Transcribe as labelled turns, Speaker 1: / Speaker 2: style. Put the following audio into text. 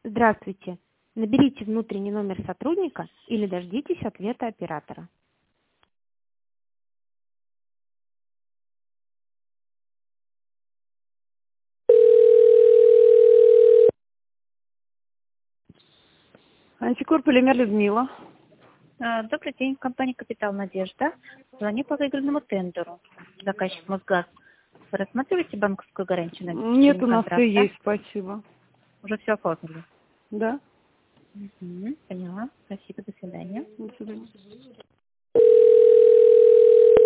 Speaker 1: Здравствуйте. Наберите внутренний номер сотрудника или дождитесь ответа оператора. Антикор Полимер Людмила.
Speaker 2: Добрый день, компания «Капитал Надежда». Звоню по выигранному тендеру. Заказчик «Мосгаз». Вы рассматриваете банковскую гарантию на
Speaker 1: Нет, у нас
Speaker 2: контракта?
Speaker 1: все есть, спасибо.
Speaker 2: Уже все оформили?
Speaker 1: Да?
Speaker 2: Поняла. Спасибо, до свидания.
Speaker 1: До свидания.